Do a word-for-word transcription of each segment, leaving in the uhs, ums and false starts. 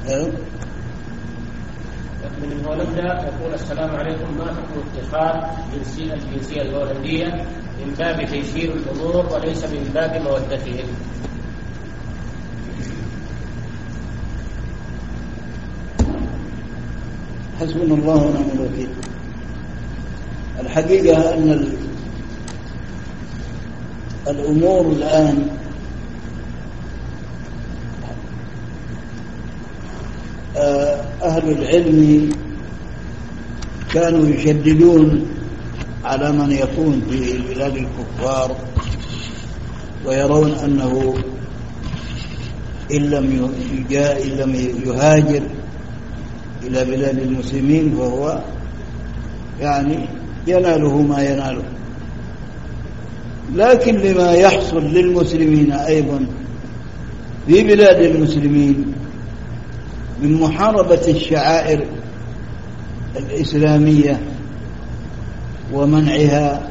من هولندا يقول السلام عليكم، ما حكم اتخاذ الجنسية الهولندية من باب تيسير الأمور وليس من باب مودتهم؟ حسبنا الله ونعم الوكيل. الحقيقة أن الأمور الآن أهل العلم كانوا يشددون على من يكون في بلاد الكفار ويرون أنه إن لم يهاجر إلى بلاد المسلمين فهو يعني يناله ما يناله. لكن لما يحصل للمسلمين أيضا في بلاد المسلمين من محاربة الشعائر الإسلامية ومنعها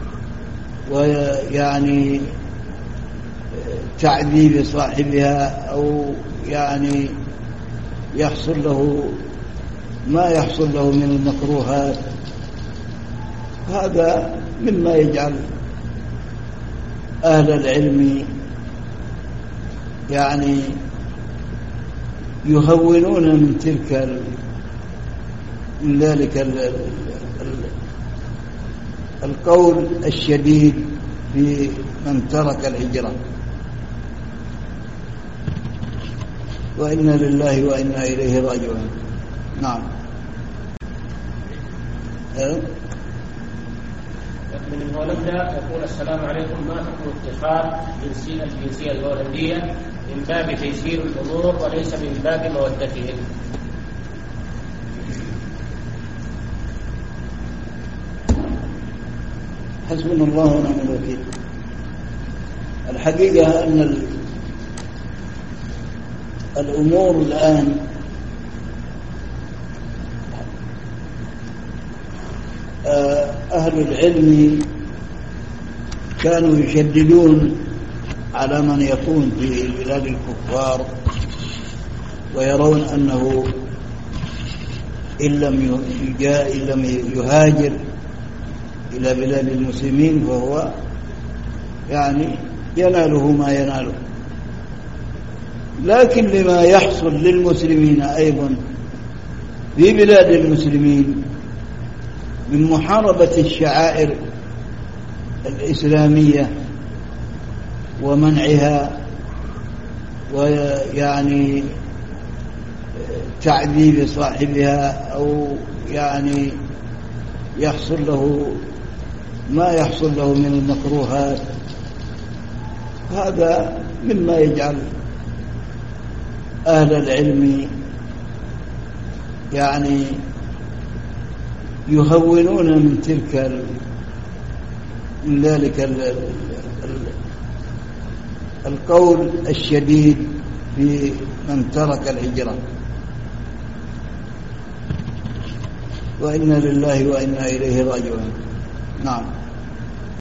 ويعني تعذيب صاحبها أو يعني يحصل له ما يحصل له من المكروهات، هذا مما يجعل أهل العلم يعني يهونون من تلك من ذلك القول الشديد في من ترك الهجرة. وإنا لله وإنا إليه راجعون. نعم. من هولندا يقول السلام عليكم، ما حكم اتخاذ الجنسية الهولندية من باب تيسير الأمور وليس من باب مودتهم؟ حسبنا الله ونعم الوكيل. الحقيقة أن الأمور الآن أهل العلم كانوا يشددون على من يكون في بلاد الكفار ويرون أنه إن لم يهاجر إلى بلاد المسلمين فهو يعني يناله ما يناله. لكن لما يحصل للمسلمين أيضا في بلاد المسلمين من محاربة الشعائر الإسلامية ومنعها ويعني تعذيب صاحبها أو يعني يحصل له ما يحصل له من المكروهات، هذا مما يجعل أهل العلم يعني يهونون من تلك من ذلك القول الشديد في من ترك الهجرة. وإنا لله وإنا إليه راجعون. نعم.